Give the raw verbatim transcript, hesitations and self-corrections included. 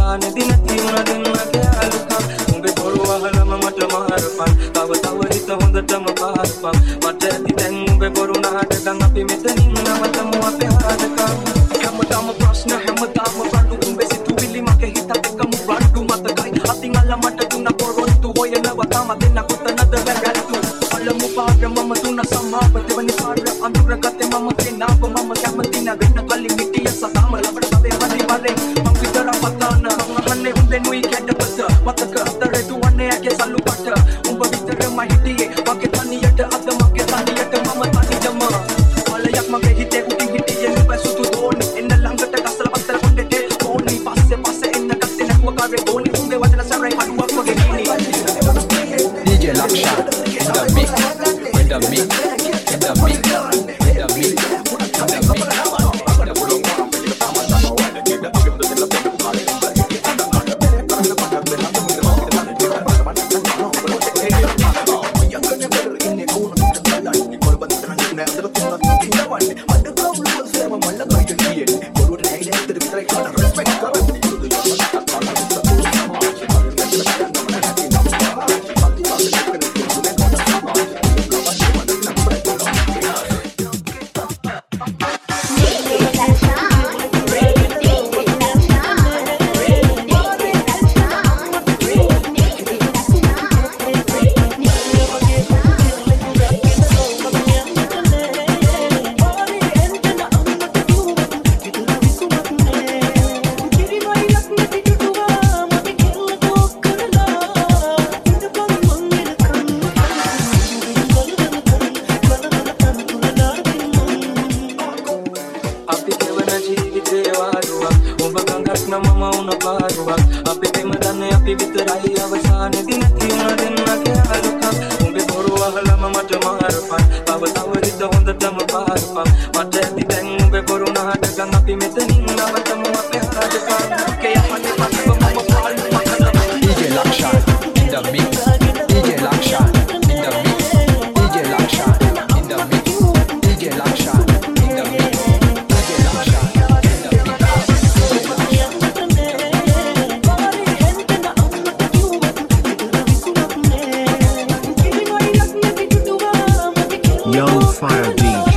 අවසානයේදී නැති වුණ දෙන්නගේ අලුකම් උඹේ බොරු අහලම මට මාරපන් තව තව හිත හොඳටම පාරපන් මට ඇති දැන් උඹේ බොරු නාටකම් අපි මෙතනින් නවතමු අපේ හරදකම් හැමදාම ප්‍රශ්න හැමදාම රණ්ඩු උඹේ සිතුවිලි මගේ හිතට එකම රණ්ඩු මතකයි අතින් අල්ල මට දුන්න පොරොන්දු හොයනවා තම දෙන්න කොතනද වැරද්දු අලමු පාර මම දුන්න සමාව දෙවනි පාර අඳුරගත්තේ මම කෙනාව මම කැමති නැවෙන්න කලින් මිටිය සතාම ලබඩ සතේ වරි වරේ මං විතර පතාන අහන්නේ උඹේ නුයි කැඩපත මතක අතරේ දුවන්නේ ඇගේ සල්ලු පට උඹ විතරම හිටියේ මගේ තනියට අද මගේ තනියට මම තනියම වලයක් මගේ හිතේ උඩින් හිටියේ නුඹ සුදු දෝනි එන්න ළඟට ගසලා පතර කොණ්ඩේ ඕනි පස්සේ පස්සේ එන්න ගත්තේ නැහුව කාරේ ඕනි උඹේ වචන සරයි කඩුවක් වගේ ගිනි D J Laksha in the mix, in the mix, in the mix, in the mix, in the mix. Young Fire D J.